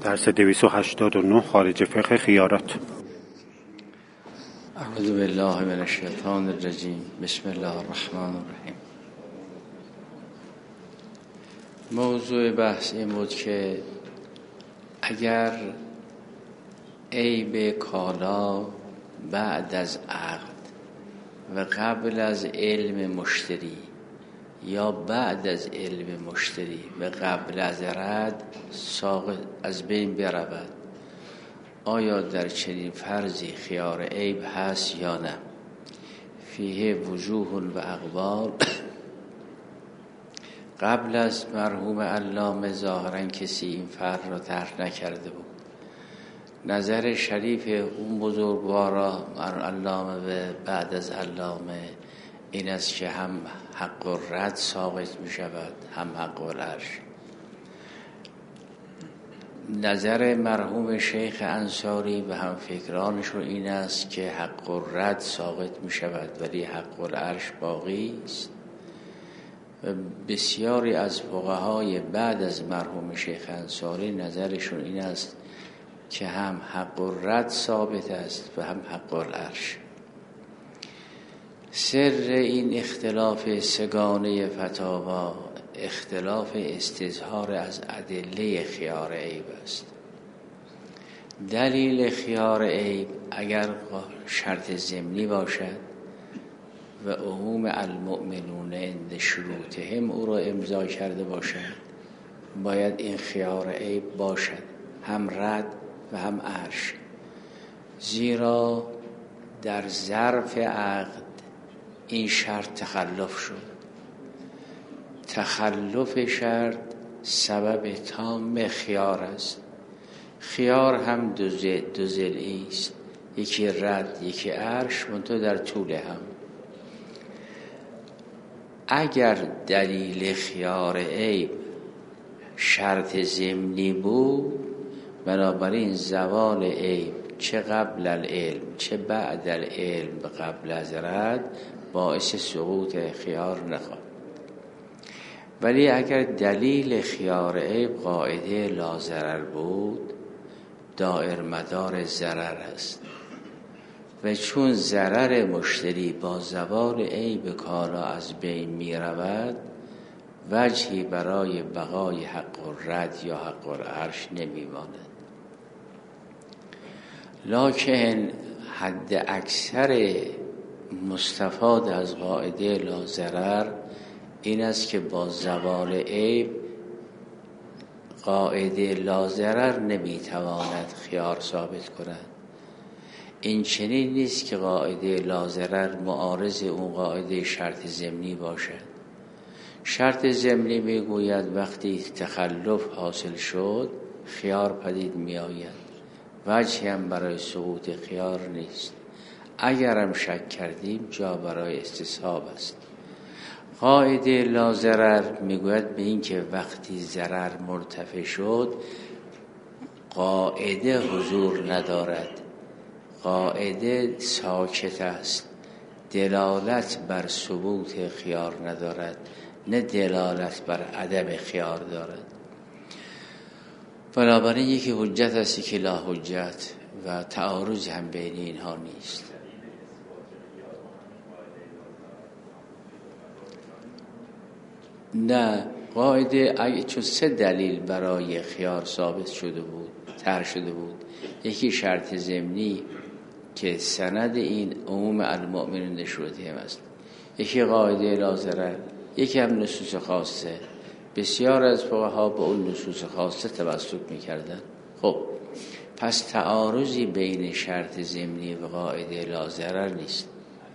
درس 289 خارج فقه خیارات. اعوذ بالله من الشیطان الرجیم. بسم الله الرحمن الرحیم. موضوع بحث این بود که اگر عیب کالا بعد از عقد و قبل از علم مشتری یا بعد از علم مشتری و قبل از رد ساقط از بین برود، آیا در چنین فرضی خیار عیب هست یا نه؟ فیه وجوه و اقوال. قبل از مرحوم علامه ظاهرا کسی این فرض را طرح نکرده بود. نظر شریف اون بزرگوارا علامه و بعد از علامه این است که هم حق الرد ساقط می شود هم حق العرش. نظر مرحوم شیخ انصاری و هم فکرانشون این است که حق الرد ساقط می شود ولی حق العرش باقی است. و بسیاری از فقهای بعد از مرحوم شیخ انصاری نظرشون این است که هم حق الرد ثابت است و هم حق العرش. سر این اختلاف سگانه فتاوا اختلاف استظهار از ادله خیار عیب است. دلیل خیار عیب اگر شرط ضمنی باشد و عموم المؤمنون عند شروطهم او را امضا کرده باشد، باید این خیار عیب باشد، هم رد و هم عرش. زیرا در ظرف عقد این شرط تخلف شد. تخلف شرط سبب تام خیار است. خیار هم دو ضلعی است، یکی رد یکی عرش، منتها در طول هم. اگر دلیل خیار عیب شرط ضمنی بود، بنابراین زوال عیب چه قبل العلم چه بعد العلم قبل از رد باعث سقوط خیار نخواهد. ولی اگر دلیل خیار عیب قاعده لا ضرر بود، دائر مدار ضرر است و چون ضرر مشتری با زوال عیب کالا از بین می رود، وجهی برای بقای حق الرد یا حق العرش نمی ماند. لکن حد اکثر مستفاد از قاعده لا ضرر این است که با زوال عیب قاعده لا ضرر نمیتواند خیار ثابت کند. این چنین نیست که قاعده لا ضرر معارض اون قاعده شرط ضمنی باشد. شرط ضمنی میگوید وقتی تخلف حاصل شد خیار پدید میآید، وجهی هم برای سقوط خیار نیست. اگرم شک کردیم جا برای استصحاب است. قاعده لا ضرر میگوید به این که وقتی ضرر مرتفع شد قاعده حضور ندارد، قاعده ساکت است، دلالت بر ثبوت خیار ندارد، نه دلالت بر عدم خیار دارد. بنابراین یکی حجت است که لا حجت و تعارض هم بین اینها نیست. نه، قاعده چون سه دلیل برای خیار ثابت شده بود طرح شده بود. یکی شرط ضمنی که سند این عموم المؤمنین شروطهم است، یکی قاعده لا ضرر، یکی هم نصوص خاصه. بسیار از فقها با اون نصوص خاصه توسط می‌کردند. خب پس تعارضی بین شرط ضمنی و قاعده لا ضرر نیست.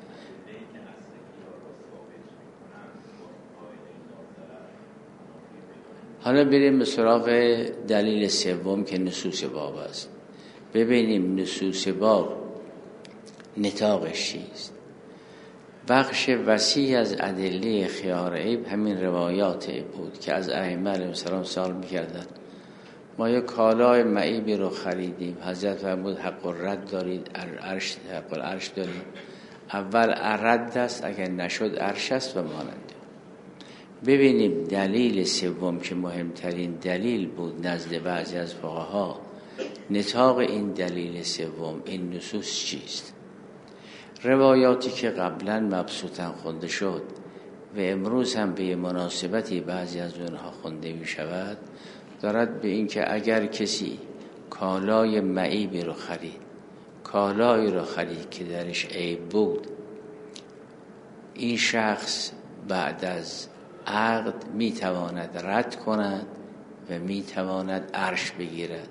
حالا بریم به سراغ دلیل سوم که نصوص باب است. ببینیم نصوص باب نطاقش چیست. بخش وسیع از ادله خیار عیب همین روایات بود که از ائمه علیهم السلام سوال می‌کردند. ما یک کالای معیبی رو خریدیم، حضرت فرمود حق الرد دارید، حق العرش دارید. اول رد است، اگر نشد عرش است و مانند. ببینیم دلیل سوم که مهمترین دلیل بود نزد بعضی از فقها، نطاق این دلیل سوم، این نصوص چیست؟ روایاتی که قبلا مبسوطاً خونده شد و امروز هم به مناسبتی بعضی از اونها خونده می شود، دارد به این که اگر کسی کالای معیبی رو خرید، کالایی رو خرید که درش عیب بود، این شخص بعد از عقد می تواند رد کند و می تواند عرش بگیرد.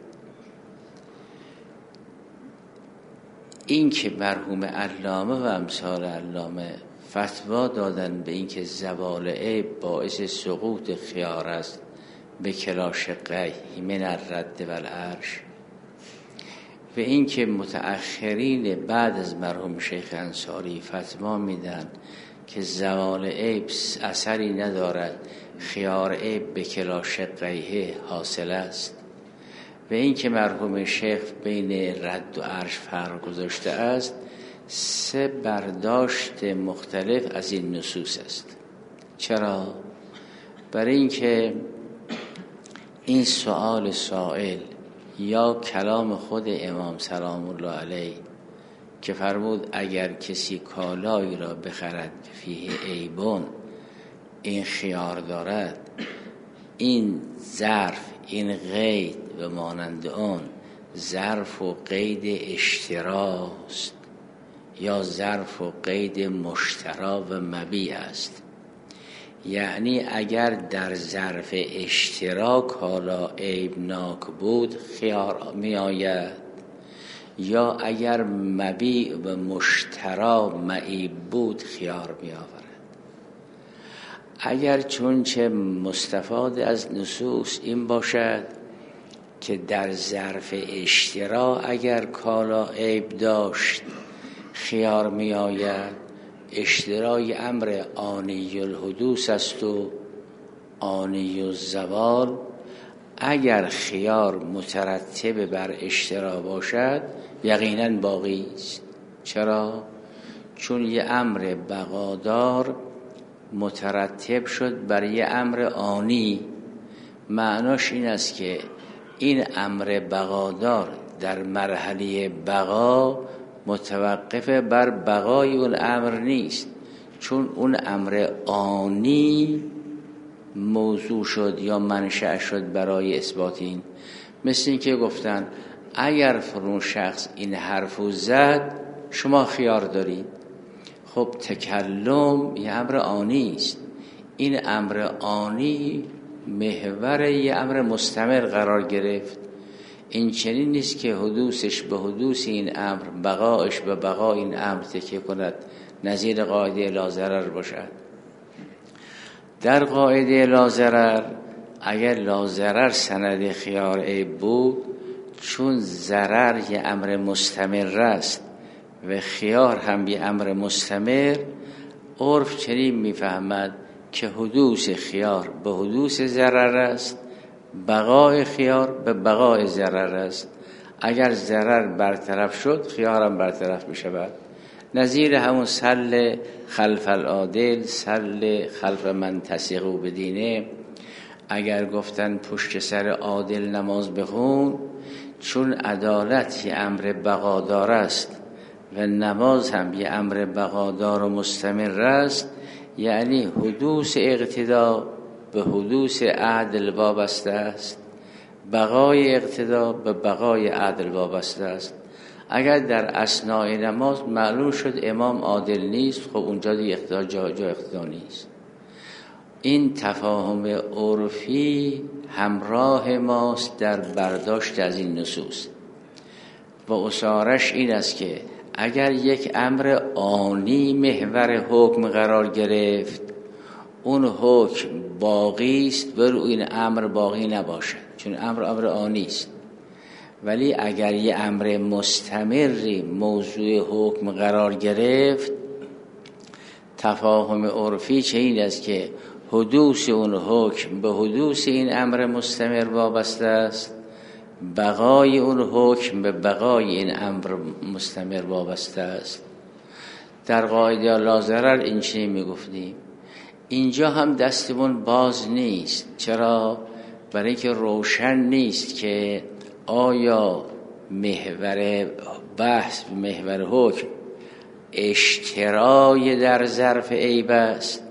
این که مرحوم علامه و امثال علامه فتوا دادن به این که زوال عیب باعث سقوط خیار است به کلا شقیه من الرد و العرش، و این که متأخرین بعد از مرحوم شیخ انصاری فتوا میدن که زوال عیب اثری ندارد، خیار عیب به کلا شقیه حاصل است، و این که مرحوم شیخ بین رد و عرش فرق گذاشته است، سه برداشت مختلف از این نصوص است. چرا؟ برای اینکه این سؤال سائل یا کلام خود امام سلام الله علیه که فرمود اگر کسی کالایی را بخرد فیه عیبون، این خیار دارد، این ظرف، این قید و مانند آن ظرف و قید اشتراست یا ظرف و قید مشترا و مبیع است. یعنی اگر در ظرف اشترا کالا عیبناک بود خیار می آید، یا اگر مبیع و مشترا معیب بود خیار می آورد. اگر چونچه مستفاد از نصوص این باشد که در ظرف اشترا اگر کالا عیب داشت خیار می آید، اشترای امر آنی الحدوث است و آنی الزوال، اگر خیار مترتب بر اشترا باشد یقینا باقی است. چرا؟ چون یه امر بقادار مترتب شد بر یه امر آنی. معناش این است که این امر بقادار در مرحله بقا متوقف بر بقای اون امر نیست، چون اون امر آنی موضوع شد یا منشأ شد برای اثبات این. مثل این که گفتن اگر فرون شخص این حرفو زد شما خیار دارید. خب تکلم یه امر آنی است، این امر آنی محور یه امر مستمر قرار گرفت. این چنین نیست که حدوثش به حدوث این امر، بقایش به بقای این امر تکیه کند، نظیر قاعده لا ضرر باشد. در قاعده لا ضرر اگر لا ضرر سند خیار عیب بود، چون ضرر یه امر مستمر است و خیار هم یه امر مستمر، عرف چنین میفهمد که حدوث خیار به حدوث ضرر است، بقای خیار به بقای ضرر است. اگر ضرر برطرف شد خیار هم برطرف می شود. نظیر همون سل خلف العادل، سل خلف من تسیقو بدینه. اگر گفتن پشت سر عادل نماز بخون، چون عدالت یه امر بقادار است و نماز هم یه امر بقادار و مستمر است، یعنی حدوث اقتدا به حدوث عدل وابسته است، بقای اقتدا به بقای عدل وابسته است. اگر در اثناء نماز معلوم شد امام عادل نیست، خب اونجا دیگه اقتدا جا اقتدا نیست. این تفاهم عرفی همراه ماست در برداشت از این نصوص و اصارش این است که اگر یک امر آنی محور حکم قرار گرفت، اون حکم باقی است و این امر باقی نباشد، چون امر آنی است. ولی اگر یه امر مستمری موضوع حکم قرار گرفت، تفاهم عرفی چه این است که حدوث اون حکم به حدوث این امر مستمر وابسته است، بقای اون حکم به بقای این امر مستمر وابسته است. در قاعده لا ضرر این چنین میگفتیم، اینجا هم دستمون باز نیست. چرا؟ برای اینکه روشن نیست که آیا محور بحث، محور حکم اشترای در ظرف عیب است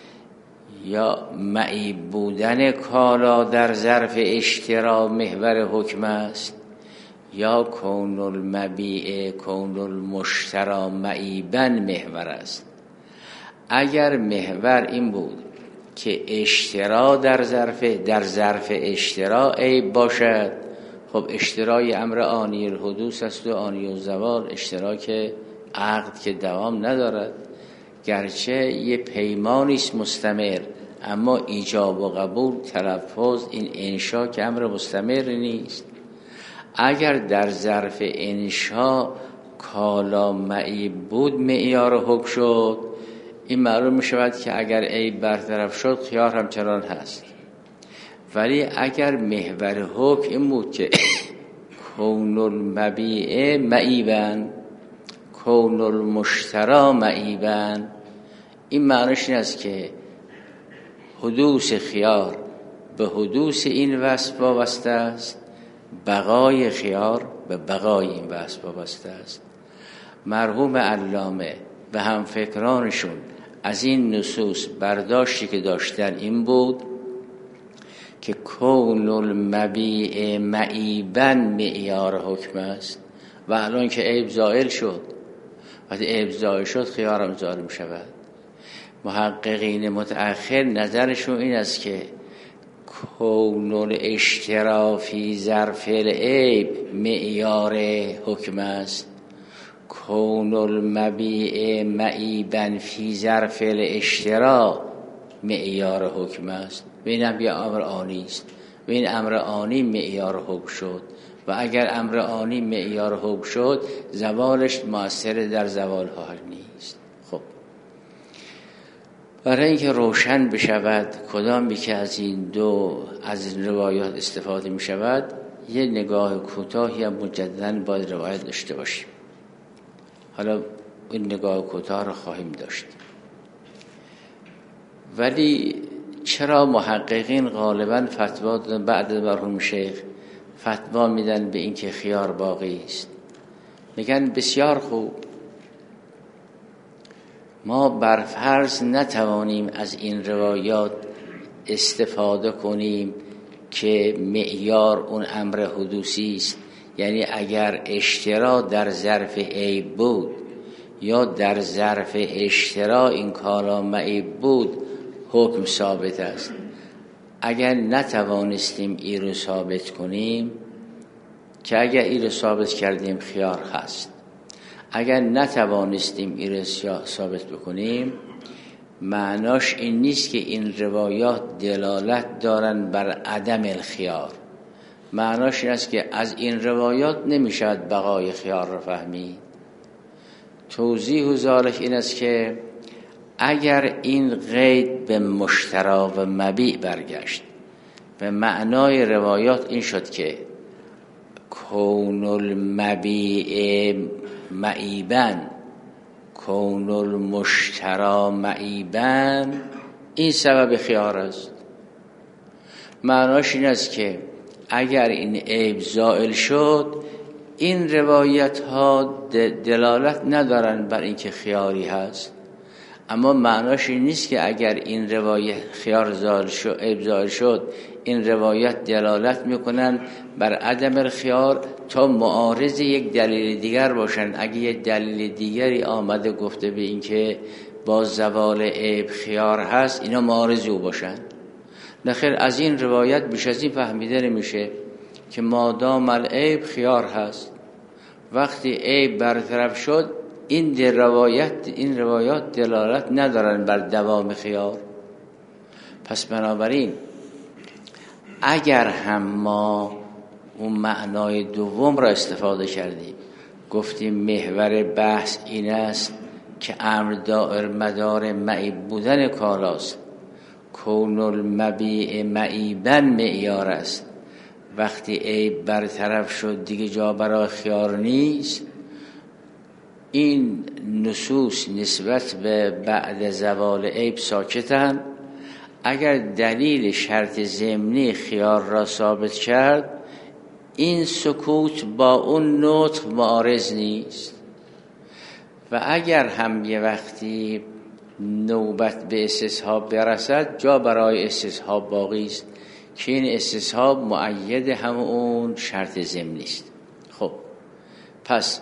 یا معیب بودن کالا در ظرف اشترا محور حکم است، یا کون المبیع کون المشترا معیبا محور است. اگر محور این بود که اشترا در ظرف اشترا عیب باشد، خب اشترای امر آنی الحدوث است و آنی الزوال، اشتراک عقد که دوام ندارد، گرچه یه پیمانی است مستمر، اما ایجاب و قبول، تلفظ، این انشا که امر مستمر نیست. اگر در ظرف انشا کالا معیب بود معیار حکم شد، این معلوم می شود که اگر عیب برطرف شد خیار همچنان هست. ولی اگر محور حکم این بود که کون المبیع معیبن کون المشترا معیبن، این معنیش این است که حدوث خیار به حدوث این وصف وابسته است، بقای خیار به بقای این وصف وابسته است. مرحوم علامه و همفکرانشون از این نصوص برداشتی که داشتن این بود که کون المبیع معیبا معیار حکم است و الان که عیب زائل شد، وقتی عیب زائل شد خیارم زائل می شود. محققین متأخر نظرشون این است که کون الاشترا فی ظرف العیب معیار حکم است، کون المبیع معیبا فی ظرف الاشترا معیار حکم است. و این هم یه امر آنی است و این امر آنی معیار حکم شد و اگر امر آنی معیار حکم شد زوالش مؤثر در زوال ها نیست. خب برای اینکه روشن بشود کدامی که از این دو از روایات استفاده می شود، یه نگاه کوتاهی هم مجدداً باید روایت داشته باشیم. حالا این نگاه کوتاه رو خواهیم داشت. ولی چرا محققین غالباً فتوا دادن بعد مرحوم شیخ فتوا میدن به این که خیار باقی است؟ میگن بسیار خوب، ما برفرض نتوانیم از این روایات استفاده کنیم که معیار اون امر حدوثی است. یعنی اگر اشترا در ظرف عیب بود یا در ظرف اشترا این کالا معیب بود حکم ثابت است. اگر نتوانستیم این رو ثابت کنیم، که اگر این رو ثابت کردیم خیار هست، اگر نتوانستیم این رو ثابت بکنیم معناش این نیست که این روایات دلالت دارن بر عدم الخیار. معناش این است که از این روایات نمیشود بقای خیار را فهمید. توضیح و ذالک این است که اگر این قید به مشترا و مبیع برگشت، به معنای روایات این شد که کون المبیع معیبا کون المشترا معیبا، این سبب خیار است. معناش این است که اگر این عیب زائل شد این روایت ها دلالت ندارن بر اینکه خیاری هست، اما معناش این نیست که اگر این روایت خیار زائل شد، عیب زائل شد، این روایت دلالت میکنن بر عدم الخیار تا معارض یک دلیل دیگر باشن. اگه یک دلیل دیگری آمده گفته به این که با زوال عیب خیار هست، اینا معارض او باشن. نخیر، از این روایت بیش از این فهمیده نمیشه که مادام العیب خیار هست. وقتی عیب برطرف شد این روایات دلالت ندارن بر دوام خیار. پس بنابراین اگر هم ما اون معنای دوم را استفاده کردیم، گفتیم محور بحث این است که امر دائر مدار معیب بودن کالاست، کون المبیع معیبا معیار است، وقتی عیب برطرف شد دیگه جا برای خیار نیست، این نصوص نسبت به بعد زوال عیب ساکتن اگر دلیل شرط ضمنی خیار را ثابت کرد، این سکوت با اون نطق معارض نیست. و اگر هم یه وقتی نوبت به استصحاب برسد، جا برای استصحاب باقی است که این استصحاب مؤید همون شرط ضمنی است. خب پس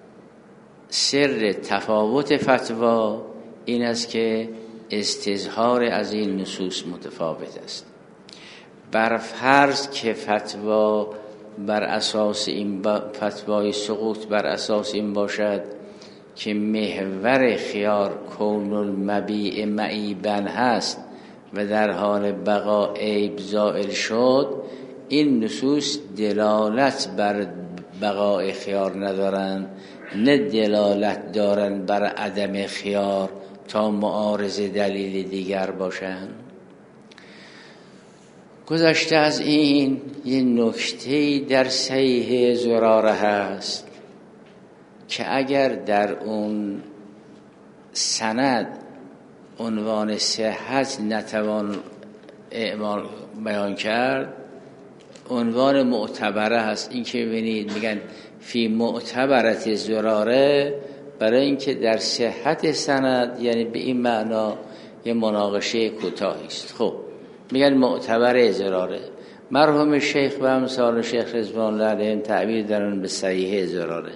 سر تفاوت فتوا این است که استظهار از این نصوص متفاوت است. بر فرض که فتوا بر اساس این فتوای سقوط بر اساس این باشد که محور خیار کون المبیع معیبا هست و در حال بقا عیب زائل شد، این نصوص دلالت بر بقای خیار ندارند، نه دلالت دارند بر عدم خیار تا معارض دلیل دیگر باشند. گذشته از این یه نکته در صحیح زراره هست که اگر در اون سند عنوان صحت نتوان اعمال بیان کرد، عنوان معتبره هست. این که ببینید میگن فی معتبرت زراره، برای اینکه در صحت سند یعنی به این معنا یه مناقشه کوتاهی است. خب میگن معتبر زراره. مرحوم شیخ و امثال شیخ رضوان الله علیهم تعبیر دارن به صحیح زراره.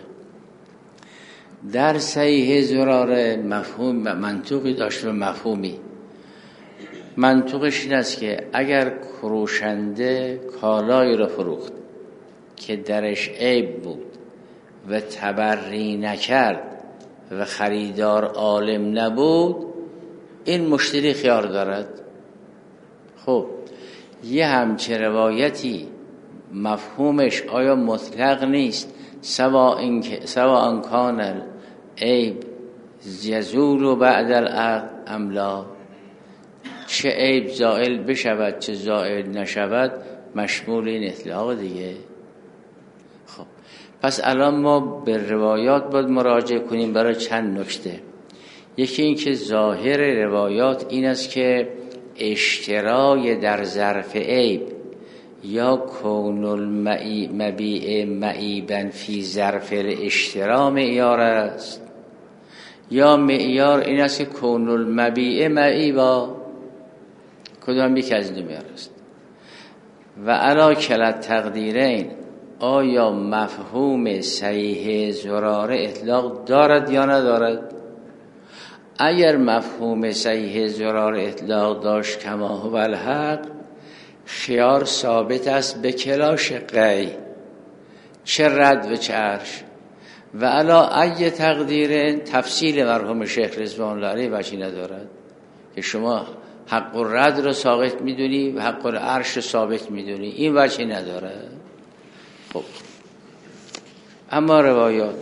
در صحیح زراره مفهوم منطوقی داشت و مفهومی. منطوقش این است که اگر فروشنده کالایی را فروخت که درش عیب بود و تبری نکرد و خریدار عالم نبود، این مشتری خیار دارد. خب یه همچه روایتی مفهومش آیا مطلق نیست؟ سواء کان عیب یزول بعد العقد ام لا، چه عیب زائل بشود چه زائل نشود مشمول این اطلاق دیگه. خب پس الان ما به روایات باید مراجعه کنیم برای چند نکته. یکی این که ظاهر روایات این است که اشترای در ظرف عیب یا کون المبیع معیبا فی ظرف الاشترا معیار است، یا معیار این است که کون المبیع معیبا، کدام یک از دو معیار است. و علی کلا تقدیرین، آیا مفهوم صحیح زراره اطلاق دارد یا ندارد؟ اگر مفهوم صحیح زراره اطلاق داشت کما هو الحق، خیار ثابت است به کلا شقی، چه رد و چه عرش. و علا ای تقدیر، تفصیل مرحوم شیخ رضوان الله علیه وجهی ندارد که شما حق الرد رو ثابت میدونی و حق العرش رو ثابت میدونی، این وجهی ندارد. خب اما روایات،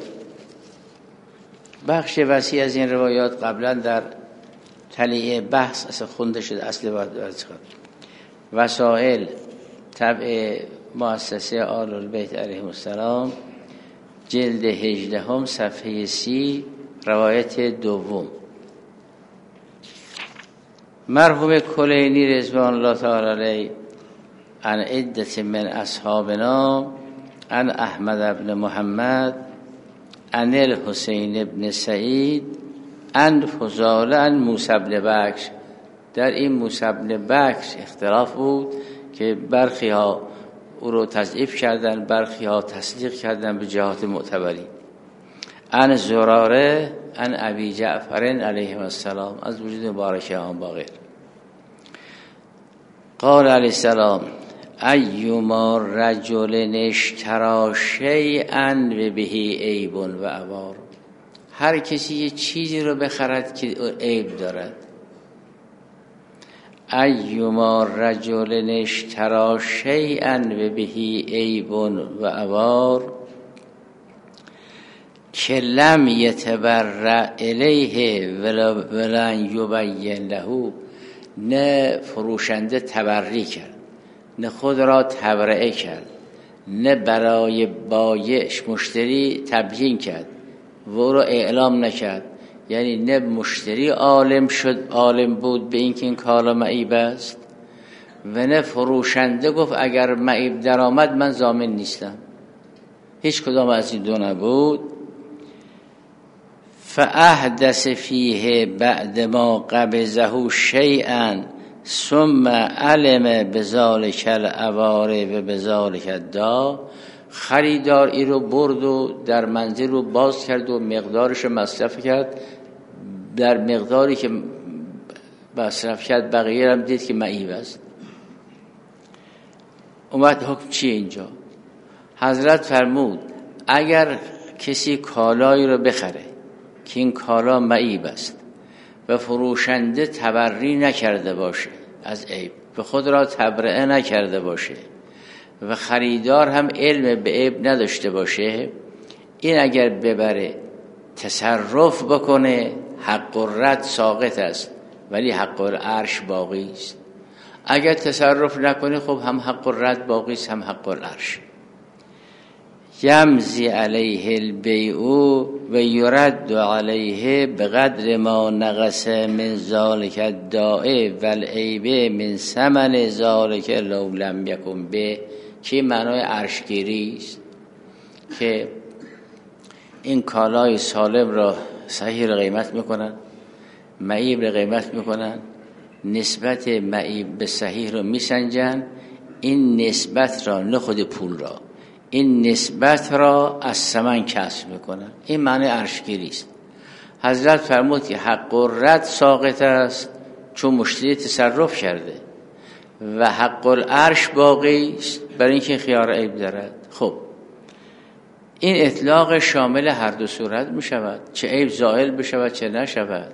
بخش وسیع از این روایات قبلا در تلیه بحث اصلا خونده شده، اصل باید وسائل طبع مؤسسه آل البیت علیهم السلام جلد 18 صفحه 30 روایت دوم. مرحوم کلینی رضوان الله تعالی علیه عن عدت من اصحابنا عن احمد بن محمد عن الحسین بن سعید عن فضاله عن موسی بن بکر. در این موسی بن بکر اختلاف بود که برخی ها او رو تضعیف کردن، برخی ها تصدیق کردن به جهات معتبری. عن زراره عن ابی جعفر علیه السلام، از وجود مبارکه آن با غیر. قال علیه السلام ایما رجل اشترا شیئا و بهی عیب و عوار، هر کسی یه چیزی رو بخرد که عیب دارد. ایما رجل اشترا شیئا و بهی عیب و عوار که لم یتبرع الیه ولن یبین له، نه فروشنده تبرئی کرد، نه خود را تبرئه کرد، نه برای بایعش مشتری تبیین کرد و او را اعلام نکرد، یعنی نه مشتری عالم بود به اینکه این کالا معیب است و نه فروشنده گفت اگر معیب در آمد من ضامن نیستم. هیچ کدام از این دو نبود. فاحدث فیه بعد ما قبضه شیئا ثم علم بذالک العوارض و بذالک الدا. خریدار ای رو برد و در منزل رو باز کرد و مقدارش رو مصرف کرد، در مقداری که مصرف کرد بقیه هم دید که معیب است. اومد حکم چیه اینجا؟ حضرت فرمود اگر کسی کالایی رو بخره که این کالا معیب است و فروشنده تبری نکرده باشه از عیب و خود را تبرئه نکرده باشه و خریدار هم علم به عیب نداشته باشه، این اگر ببره تصرف بکنه حق الرد ساقط است ولی حق العرش باقی است. اگر تصرف نکنه خب هم حق الرد باقی است هم حق العرش. یمضی علیه البیع و یرد علیه بقدر ما نقص من ذالک الدائع والعیب من ثمن ذالک لو لم یکن به، که معنای عرشگیری است که این کالای سالم را صحیح را قیمت میکنن، معیب را قیمت میکنن، نسبت معیب به صحیح را میسنجن، این نسبت را نه خود پول را، این نسبت را از ثمن کسب میکنن. این معنی عرشگیری است. حضرت فرمود که حق الرد ساقط است چون مشتری تصرف کرده و حق العرش باقی است برای اینکه خیار عیب دارد. خب این اطلاق شامل هر دو صورت می شود، چه عیب زائل بشود چه نشود.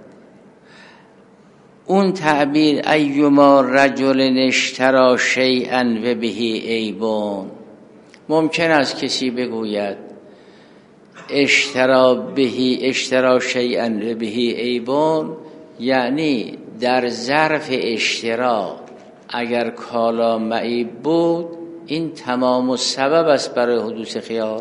اون تعبیر ایما رجل اشترا شیئا و بهی عیبون، ممکن است کسی بگوید اشترا شیئا و بهی عیبون، یعنی در ظرف اشترا اگر کالا معیب بود این تمام و سبب است برای حدوث خیار،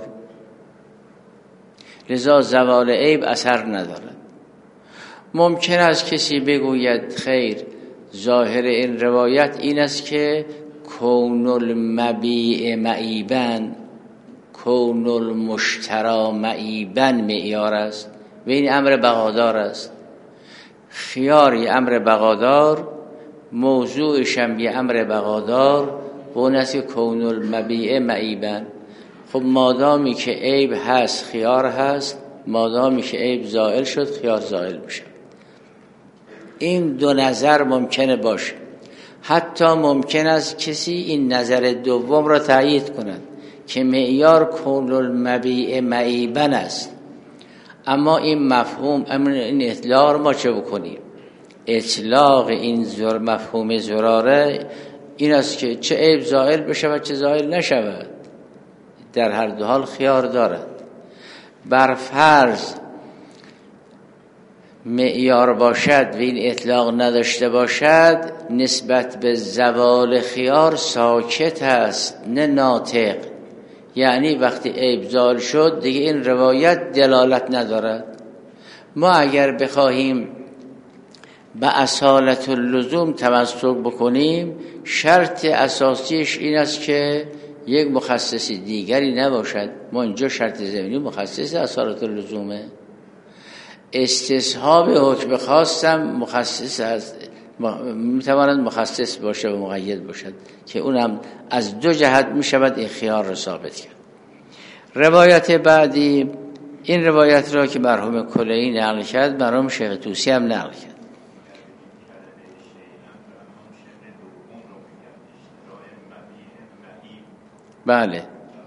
لذا زوال عیب اثر ندارد. ممکن است کسی بگوید خیر، ظاهر این روایت این است که کون المبیع معیبن، کون المشترا معیبن معیار است و این امر بقادار است. خیاری امر بقادار، موضوعش هم یه امر بقادار و اون است که کون المبیع معیبن. خب مادامی که عیب هست خیار هست، مادامی که عیب زائل شد خیار زائل بشه. این دو نظر ممکنه باشه. حتی ممکن است کسی این نظر دوم را تایید کند که معیار کون المبیع معیبن است، اما این مفهوم این اطلاق ما چه بکنیم؟ اطلاق این مفهوم زراره این است که چه عیب زائل بشود چه زائل نشود، در هر دو حال خیار دارد. بر فرض معیار باشد و این اطلاق نداشته باشد، نسبت به زوال خیار ساکت است نه ناطق، یعنی وقتی عیب زال شد دیگه این روایت دلالت ندارد. ما اگر بخواهیم به اصالت اللزوم تمسک بکنیم، شرط اساسیش این است که یک مخصص دیگری نباشد. ما اینجا شرط ضمنی مخصص اصالت اللزومه، استصحاب حکم خاصم مخصص است، میتواند مخصص باشه و مقید باشد که اونم از دو جهت میشود این خیار را ثابت کرد. روایت بعدی، این روایت را که مرحوم کلینی نقل کرد مرحوم شیخ طوسی هم نقل کرد. بله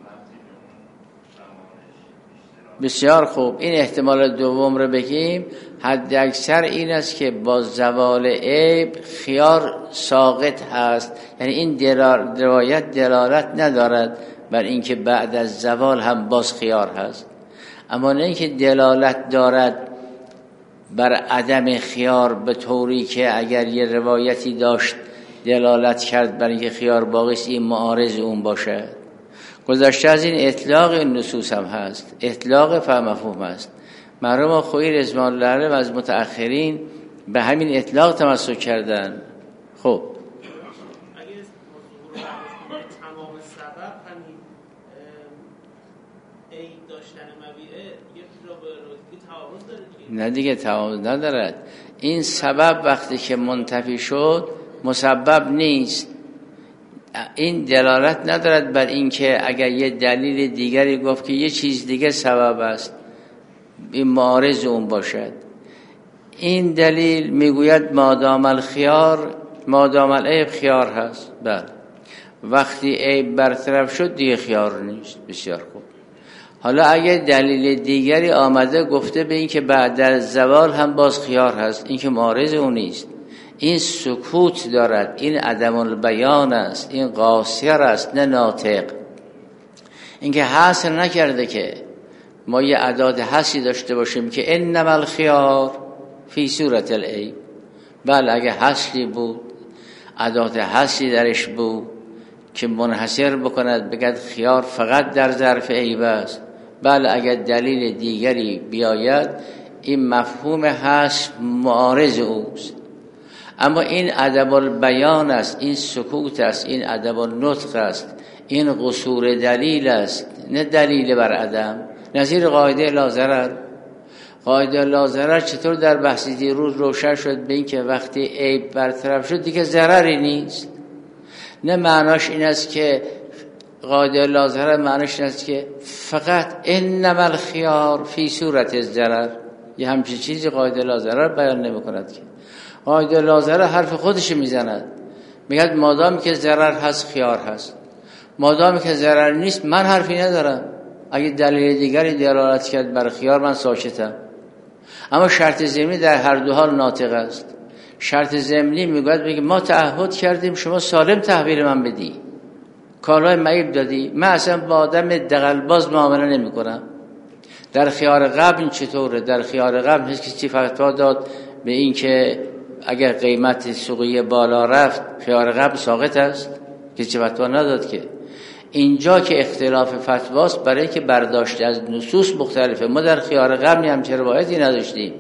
بسیار خوب. این احتمال دوم رو بگیم، حد اکثر این است که با زوال عیب خیار ساقط هست، یعنی این روایت دلالت ندارد بر اینکه بعد از زوال هم باز خیار هست، اما نه اینکه دلالت دارد بر عدم خیار به طوری که اگر یه روایتی داشت دلالت کرد بر اینکه خیار باقی است این معارض اون باشه. گذشته از این اطلاق این نصوص هم هست، اطلاق فهم مفهوم است. مرحوم خویی رضوان الله علیه و از متأخرین به همین اطلاق تمسک کردن. خب نه دیگه تعارض ندارد. این سبب وقتی که منتفی شد مسبب نیست. این دلالت ندارد بر اینکه اگر یه دلیل دیگری گفت که یه چیز دیگه سبب است این معارض اون باشد. این دلیل میگوید مادام الخیار مادام العیب خیار هست. بله وقتی عیب برطرف شد دیگه خیار نیست. بسیار خوب. حالا اگه دلیل دیگری آمده گفته به این که بعد از زوال هم باز خیار هست، این که معارض اون نیست. این سکوت دارد، این عدم البیان است، این قاصر است نه ناطق. این که حاصل نکرده که ما یه اعداد حسی داشته باشیم که انما الخیار فی صورت العیب. بله اگه حسی بود اعداد حسی درش بود که منحصر بکند بگد خیار فقط در ظرف عیب است. بله اگر دلیل دیگری بیاید این مفهوم هست معارض اوست. اما این ادب البیان است، این سکوت است، این ادب النطق است، این قصور دلیل است نه دلیل بر عدم. نظیر قاعده لا ضرر. قاعده لا ضرر چطور در بحث دیروز روشن شد به این که وقتی عیب برطرف شد دیگه ضرری نیست. نه معناش این است که قاعده لا ضرر معناش این است که فقط انما الخیار فی صورت الضرر. یه همچین چیزی قاعده لا ضرر بیان نمی کند که. قاعده لا ضرر حرف خودش میزند، میگه مادام که ضرر هست خیار هست، مادام که ضرر نیست من حرفی ندارم. اگه دلیل دیگری دلالت کرد بر خیار من ساکتم. اما شرط ضمنی در هر دو حال ناطق است. شرط ضمنی میگوید بگه ما تعهد کردیم شما سالم تحویل من بدی، کالای معیب دادی، من اصلا با آدم دغل‌باز معامله نمی کنم. در خیار قبل چطوره؟ در خیار قبل کسی فتوا داد به این که اگر قیمت سوقی بالا رفت خیار قبل ساقط است؟ کسی فتوا نداد که. اینجا که اختلاف فتواست برای که برداشت از نصوص مختلفه. ما در خیار قبل هم چه روایتی نداشتیم.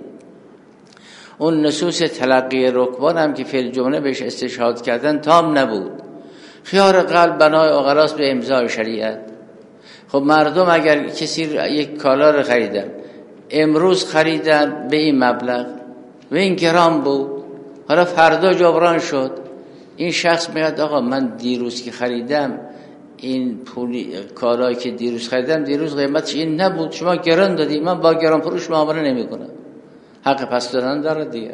اون نصوص تلقی رکبان هم که فی الجمله بهش استشهاد کردن تام نبود. خیار قلب بنای عقلاست به امضای شریعت. خب مردم اگر کسی یک کالا رو خریدن امروز خریدن به این مبلغ و این گرام بود، حالا فردا جبران شد، این شخص میگه آقا من دیروز که خریدم این پولی کالایی که دیروز خریدم دیروز قیمتش این نبود، شما گران دادی، من با گران فروش معامله نمی‌کنم. حق پس دادن داره دیگر.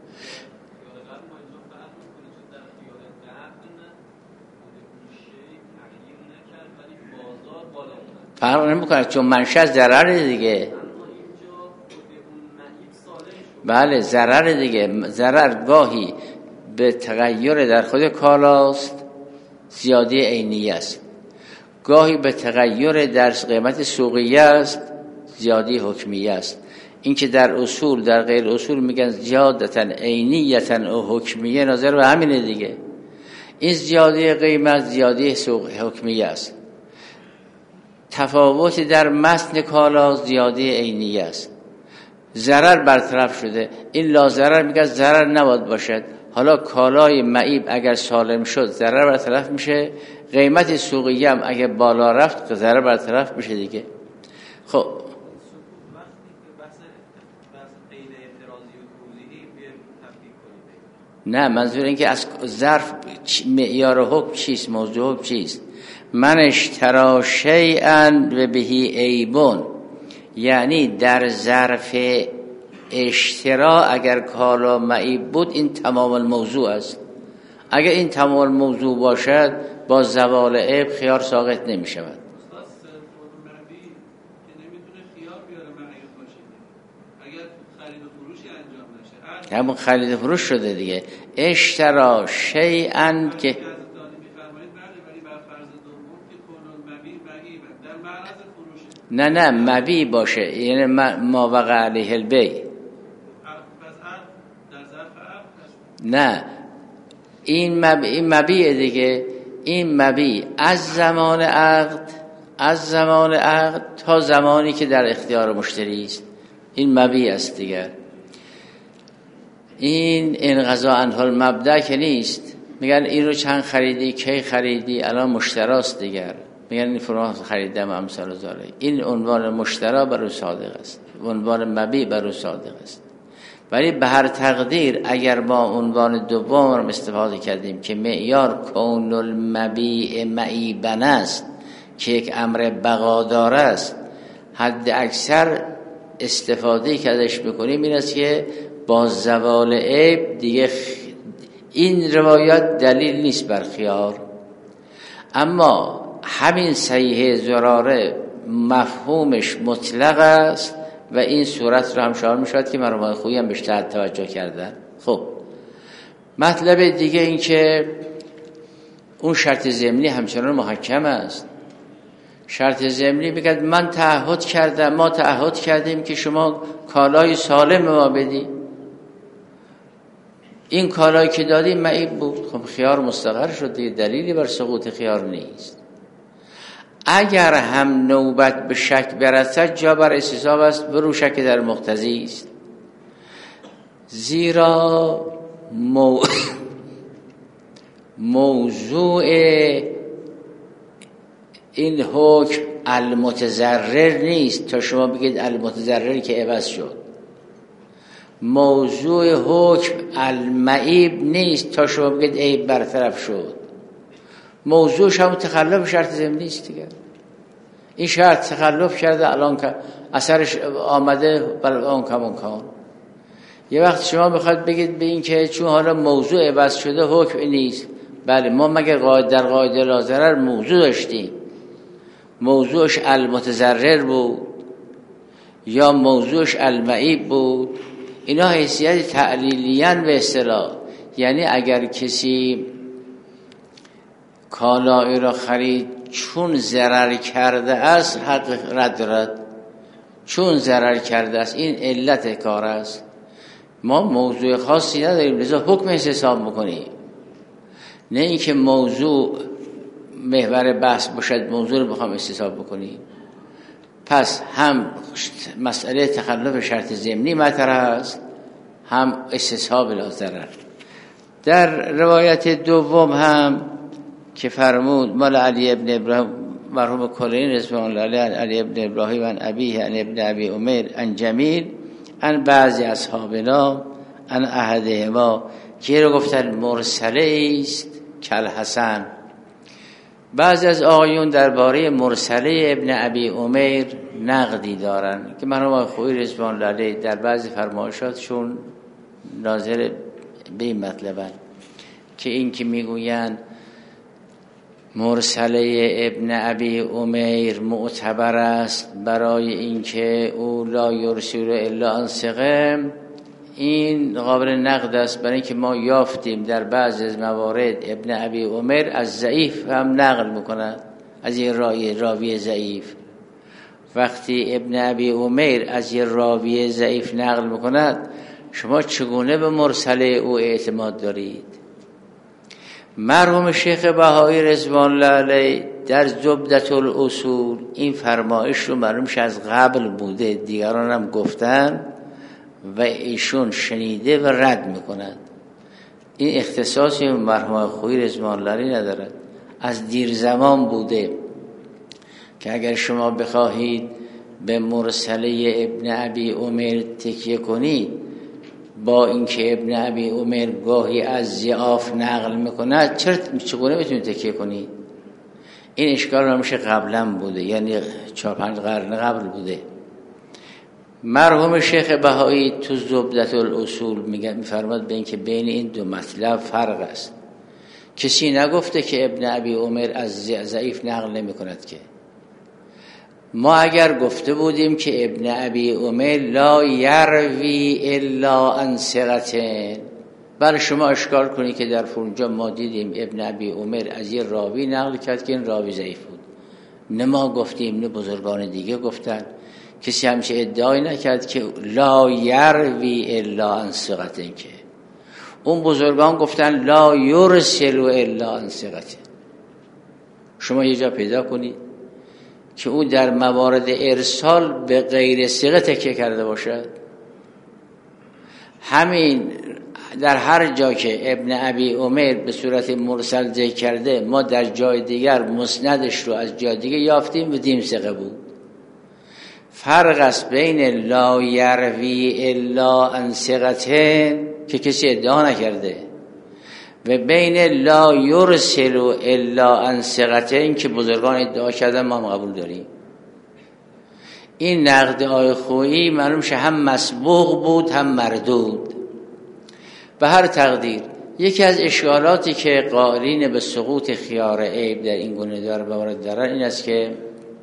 فرق نمی‌کنه چون منشأ ضرر دیگه. بله ضرر دیگه. ضرر گاهی به تغییر در خود کالاست زیادی عینی است، گاهی به تغییر در قیمت سوقیه است زیادی حکمیه است. این که در اصول در غیر اصول میگن زیادتاً عینیتاً و حکمیه، نظر به همینه دیگه. این زیادی قیمت زیادی حکمیه است. تفاوت در متن کالا زیادی عینیه است. ضرر برطرف شده، این لا ضرر میگه ضرر نباید باشد. حالا کالای معیب اگر سالم شد ضرر برطرف میشه، قیمت سوقیه هم اگر بالا رفت ضرر برطرف میشه دیگه. خب نه منظور این که از ظرف معیار حکم چیست، موضوع حکم چیست. من اشترا شیئا و بهی عیبون، یعنی در ظرف اشترا اگر کالا معیب بود این تمام الموضوع است. اگر این تمام الموضوع باشد با زوال عیب خیار ساقط نمی شود. همون خرید فروش شده دیگه. اشترا شیئا که نه مبی باشه، یعنی ما وقع علیه البیع. نه این مبیع دیگه. این مبیع از زمان عقد تا زمانی که در اختیار مشتری است. این مبی است دیگر. این انقضا عنه المبدأ که نیست. میگن این رو چند خریدی، کی خریدی، الان مشتراست دیگر. میگن این فلان خریدم امثال ذالک. این عنوان مشترا بر او صادق است، عنوان مبی بر او صادق است. ولی به هر تقدیر اگر ما عنوان دوم رو استفاده کردیم که معیار کون المبیع معیبا است که یک امر بقادار است، حد اکثر استفاده که ازش بکنیم این است که با زوال عیب دیگه این روایات دلیل نیست بر خیار. اما همین صحیح زراره مفهومش مطلق است و این صورت رو هم شامل میشود که مرحوم خویی هم بهش توجه کردن. خب مطلب دیگه این که اون شرط ضمنی همچنان محکم است. شرط ضمنی بگید من تعهد کردم، ما تعهد کردیم که شما کالای سالم ما بدی، این کالایی که دادیم معیب بود. خب خیار مستقر شد دیگه، دلیلی بر سقوط خیار نیست. اگر هم نوبت به شک برسد جا بر استصحاب است، برو شک در مقتضی است. زیرا موضوع این حکم المتضرر نیست تا شما بگید المتضرر که عوض شد. موضوع حکم المعیب نیست تا شما بگید عیب برطرف شد. موضوعش هم تخلف شرط ضمنی است دیگه. این شرط تخلف کرده، الان که اثرش آمده بل اون کمون کن. یه وقت شما بخواد بگید به این که چون حالا موضوع عوض شده حکم نیست. بله ما مگه در قاعده لا ضرر موضوع داشتیم، موضوعش المتضرر بود یا موضوعش المعیب بود. اینا حیثیت تعلیلیاً به اصطلاح، یعنی اگر کسی کالایی را خرید چون ضرر کرده است حق رد دارد، چون ضرر کرده است این علت کار است. ما موضوع خاصی نداریم لذا حکم حساب بکنیم، نه اینکه موضوع محور بحث باشد موضوع رو بخوام استصحاب بکنیم. پس هم مسئله تخلف شرط ضمنی مطرح است، هم استصحاب لا ضرر. در روایت دوم هم که فرمود مال علی ابن ابراهیم مرحوم کلینی رضوان الله علیه، علی ابن ابراهیم عن ابیه عن ابن ابی عمیر عن جمیل عن بعضی اصحابنا عن احدهما که رو گفتن مرسله است کل حسن. بعضی از آقایون درباره مرسله ابن ابی عمیر نقدی دارن که مرحوم خویی رضوان الله علیه در بعضی فرمایشاتشون ناظر به این مطلبن که این که میگویند مرسله ابن ابی عمیر معتبر است برای اینکه او لا یرسل الا عن ثقه، این قابل نقد است برای اینکه ما یافتیم در بعضی از موارد ابن ابی عمیر از ضعیف هم نقل میکند، از یه راوی ضعیف. وقتی ابن ابی عمیر از یه راوی ضعیف نقل میکند شما چگونه به مرسله او اعتماد دارید؟ مرحوم شیخ بهایی رضوان الله علیه در زبدة الاصول این فرمایش رو معلومش از قبل بوده، دیگران هم گفتن و ایشون شنیده و رد میکنند. این اختصاصی مرحوم خویی رضوان الله علیه ندارد، از دیر زمان بوده که اگر شما بخواهید به مرسله ابن ابی عمیر تکیه کنید، با اینکه ابن ابی عمیر گاهی از ضعاف نقل میکند چگونه میتونید تکیه کنید؟ این اشکال همیشه قبلا بوده، یعنی 4-5 قرن قبل بوده. مرحوم شیخ بهایی تو زبدة الاصول میفرماد به اینکه بین این دو مطلب فرق است. کسی نگفته که ابن ابی عمیر از ضعیف نقل نمیکند که. ما اگر گفته بودیم که ابن ابی عمیر لا یروی الا عن ثقة، برای شما اشکال کنی که در اونجا ما دیدیم ابن ابی عمیر از یه راوی نقل کرد که این راوی ضعیف بود. نه ما گفتیم نه بزرگان دیگه گفتن. کسی همیشه ادعای نکرد که لا یروی الا عن ثقة، که اون بزرگان گفتن لا یرسل الا عن ثقة. شما یه جا پیدا کنید که او در موارد ارسال به غیر صیغه تکیه کرده باشد. همین در هر جا که ابن ابی عمر به صورت مرسل ذکر کرده، ما در جای دیگر مسندش رو از جای دیگه یافتیم و دیم ثقه بود. فرق است بین لا یروی الا عن ثقة که کسی ادعا نکرده و بین لا یرسل الا عن ثقة که بزرگان ادعا کردن، ما هم قبول داریم. این نقد آقای خویی معلوم شه هم مسبوق بود هم مردود. به هر تقدیر یکی از اشکالاتی که قائلین به سقوط خیار عیب در این گونه داره وارد دارن این است که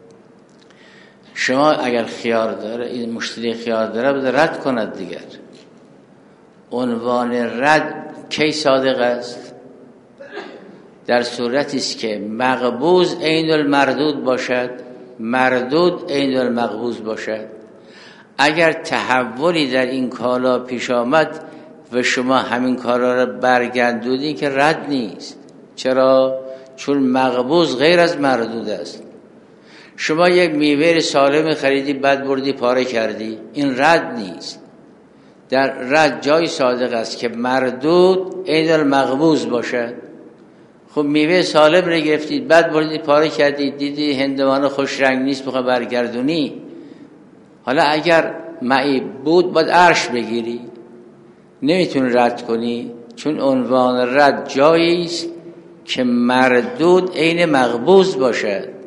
شما اگر خیار داره، این مشتری خیار داره، بده رد کند دیگر. عنوان رد کی صادق است؟ در صورتی است که مقبوض عین المردود باشد، مردود عین المقبوض باشد. اگر تحولی در این کالا پیش آمد و شما همین کالا را برگردونید که رد نیست. چرا؟ چون مقبوض غیر از مردود است. شما یک میوه سالم خریدی بعد بردی پاره کردی، این رد نیست. در رد جای صادق است که مردود عین المقبوض باشد. خب میوه سالم رو گرفتید بعد بردی پاره کردید، دیدی هندوانه خوش رنگ نیست بخواه برگردونی، حالا اگر معیب بود باید عرش بگیری، نمیتونی رد کنی، چون عنوان رد جایی است که مردود عین مقبوض باشد.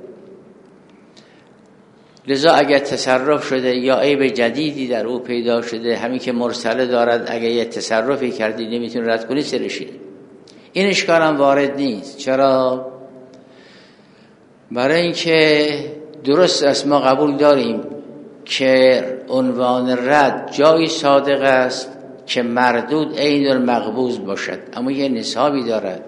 لذا اگر تصرف شده یا عیب جدیدی در او پیدا شده، همین که مرسله دارد، اگر یه تصرفی کردی نمیتونی رد کنی، سرشی. این اشکال هم وارد نیست. چرا؟ برای اینکه درست است ما قبول داریم که عنوان رد جایی صادق است که مردود عین المقبوض باشد، اما یه نصابی دارد.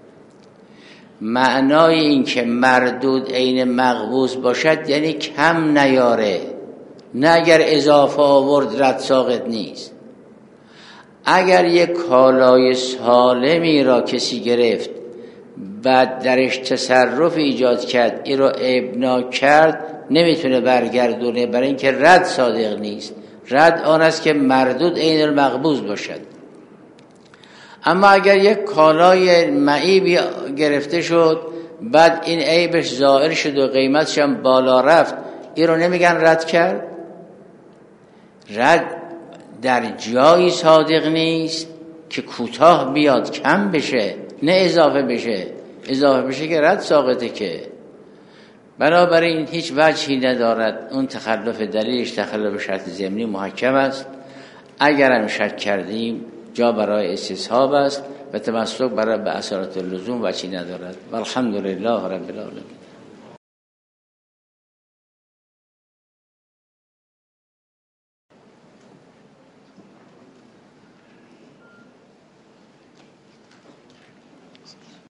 معنای این که مردود عین مقبوض باشد یعنی کم نیاره، نه اگر اضافه آورد رد ساقط نیست. اگر یک کالای سالمی را کسی گرفت بعد درش تصرف ایجاد کرد، این را ابنا کرد، نمیتونه برگردونه، برای اینکه رد صادق نیست. رد آن است که مردود عین المقبوض باشد. اما اگر یک کالای معیبی گرفته شد بعد این عیبش ظاهر شد و قیمتش هم بالا رفت، این رو نمیگن رد کرد. رد در جایی صادق نیست که کوتاه بیاد، کم بشه، نه اضافه بشه. اضافه بشه که رد ساقطه. که بنابراین هیچ وجهی ندارد. اون تخلف دلیلش تخلف شرط ضمنی محکم است. اگر هم شک کردیم جا برای استصحاب است و تمسک برای به اصالت اللزوم وجهی ندارد. والحمدلله رب العالمین.